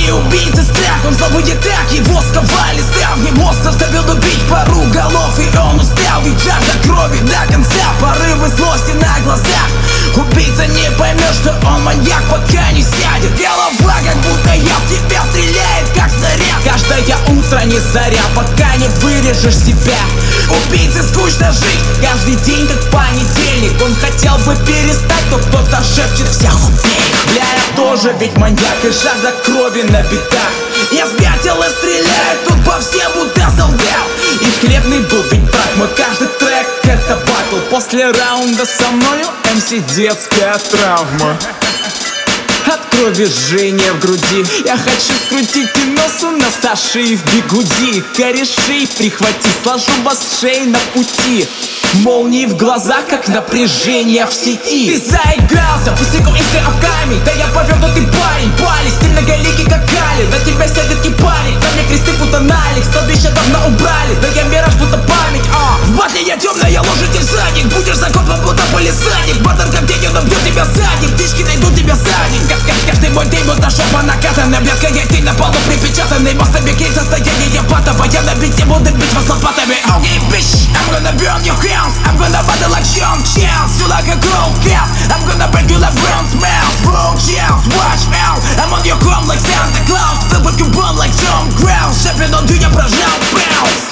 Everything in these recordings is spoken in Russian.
не убийца страх, он злобный не так. Его сковали ставни, мозг заставил убить пару голов. И он устал, ведь жажда крови до конца, порывы злости на глазах. Убийца не поймет, что он маньяк, пока не сядет. Голова как будто я в тебя стреляет, как снаряд. Каждое утро не заря, пока не вырежешь себя. Убийце скучно жить, каждый день как понедельник. Он хотел бы перестать, но кто-то шепчет: всех убей. Бля, я тоже ведь маньяк, и жажда крови на битах. Я спятил и стреляю тут по всем, будто солдат. И хлебный был ведь брат, мой каждый трек это батл. После раунда со мною MC детская травма. От крови жжение в груди. Я хочу скрутить и носу на Саши в бигуди. Корешей прихвати, сложу вас шеи на пути. Молнии в глазах, как напряжение в сети. Ты заигрался, пустяком из камень. Да я повернутый парень, палец, ты многоликий как Кали. На тебя сядет кипарик, на мне кресты будто налик. Столбища давно убрали, да я мираж будто память. В батле я темная лошадь задник. Будешь закопан будто полисадник. Бардер как денег, но бьет тебя задник. Птички найдут тебя задник. Каждый мой день будто шопа накатанная. Блядская ты на полу припечатанный. Мостовик и состояние патова. Я на бите буду бить вас лопатами. Okay, bitch, I'm gonna burn your house. I'm gonna battle like John Chance. You like a cold gas. I'm gonna break you like brown smells. Bro, Chance, watch out. I'm on your home like Santa Claus. Fill with your bone like Tom Grouse. Шепин, он я прожал, bounce.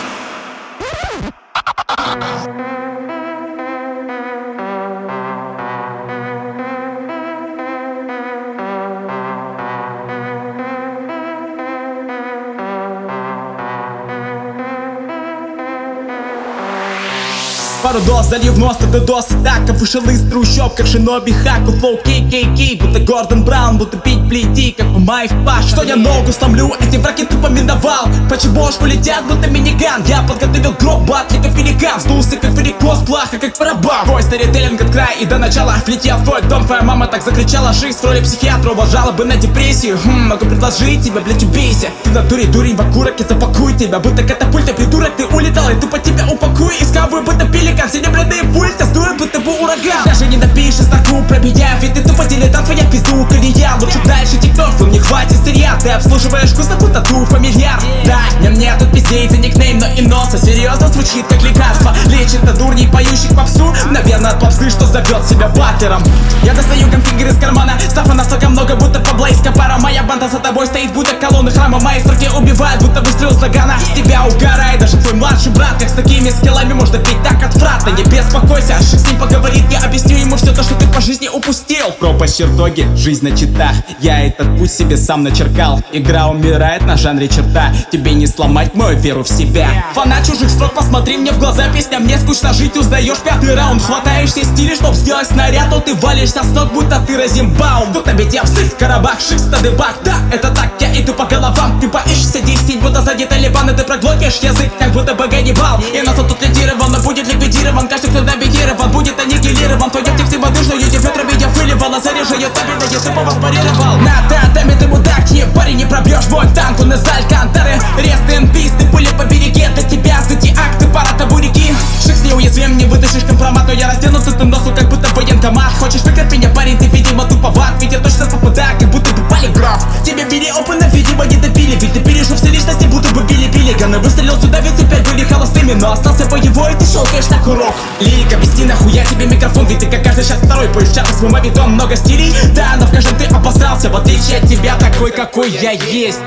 Пару доз залью в мост, это дос. Так, вышел из трущоб, как Шиноби Хаку. Флоу кей-кей-кей, будто Гордон Браун. Будто пить плети, как по Майв Паш. Что я ногу сломлю, эти враги тупо миновал. По чебошку летят, будто миниган. Я подготовил гроб, батли, как великан. Сдулся, как перекос, плохо, как барабан. Твой старителлинг от края и до начала. Влетел в твой дом, твоя мама так закричала. Жизнь в роли психиатра, жалобы на депрессию. Могу предложить тебе, блять, убейся. Ты в натуре дурень, в окурок и запакуй тебя. Будто катапульта, придурок, ты улетал. И тупо тебя упакуй из кавы, будто пеликан. Серебряные пульты сдуют, будто бы ураган. Даже не допишешь строку про меня, ведь ты тупо дилетант, твоя пизду колея. Лучше дальше тикток, не хватит сырья. Ты обслуживаешь вкусно, будто ту фамильяр. Да, мне тут пиздеется никнейм, но и носа серьезно звучит как лекарство. Лечит на дурней, поющих попсу. Наверное, от попсы, что зовет себя батлером. Я достаю конфигер из кармана. Стафа настолько много, будто поблейска пара. Моя банда за тобой стоит, будто колонны храма. Мои строки убивают, будто выстрел с нагана. С тебя угорает даже твой младший брат. Как с такими скиллами можно петь так отвратно. Не беспокойся, Шик с ним поговорит. Я объясню ему все то, что ты по жизни упустил. Пропасть чертоги, жизнь на читах. Я этот путь себе сам начеркал. Игра умирает на жанре черта. Тебе не сломать мою веру в себя. Фанат чужих строк, посмотри мне в глаза. Песня «Мне скучно жить», узнаешь пятый раунд. Хватаешь все стили, чтоб сделать снаряд. То ты валишься с ног, будто ты Розенбаум. Тут на бите взрыв, Карабах, Шик, Стадебак. Да, это так, я иду по головам. Ты боишься 10, будто сзади Талибан. И ты проглотишь язык, как будто бы Ганнибал. И нас тут ликвидирован, но будет ликвидирован. Каждый, кто набегирован, будет аннигилирован. Твой детек всемодушную ветра видео выливала. Заряжает табельно, я тупо воспарировал. На татами ты мудак, не парень, не пробьешь мой танк. Он из Алькантары, rest in peace. Ты пули побереги, для тебя зодиак. Ты пара табурики. Шик неуязвим, не вытащишь компромат. Но я раздену ты носу, как будто военкомат. Хочешь выиграть меня, парень, ты, видимо, туповат. Ведь я точно попадаю, как будто бы полиграф. Тебе били опена, видимо, не добили. Ведь ты перешел все личности, будто бы били-били. Ганы выстрелил сюда, ведь теперь были холостыми. Но остался боевой, и ты шелкаешь на курок. Лик, объясни нахуя тебе микрофон. Ведь ты как каждый шаг второй, поешь в чат с мовитон. Много стилей, да, но в каждом ты обосрался. В отличие от тебя, такой, какой я есть.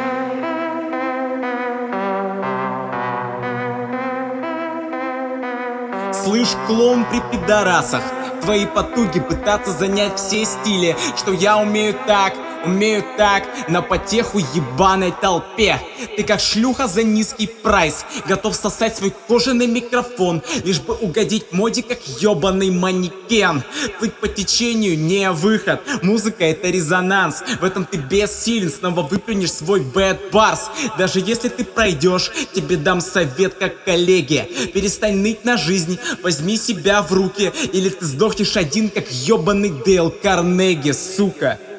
Слышь, клоун при пидорасах. Твои потуги пытаться занять все стили. Что я умею так, на потеху ебаной толпе. Ты как шлюха за низкий прайс, готов сосать свой кожаный микрофон, лишь бы угодить моде, как ебаный манекен. Плыть по течению не выход, музыка это резонанс. В этом ты бессилен, снова выплюнешь свой bad bars. Даже если ты пройдешь, тебе дам совет как коллеге. Перестань ныть на жизнь, возьми себя в руки, или ты сдохнешь один, как ебаный Дейл Карнеги, сука.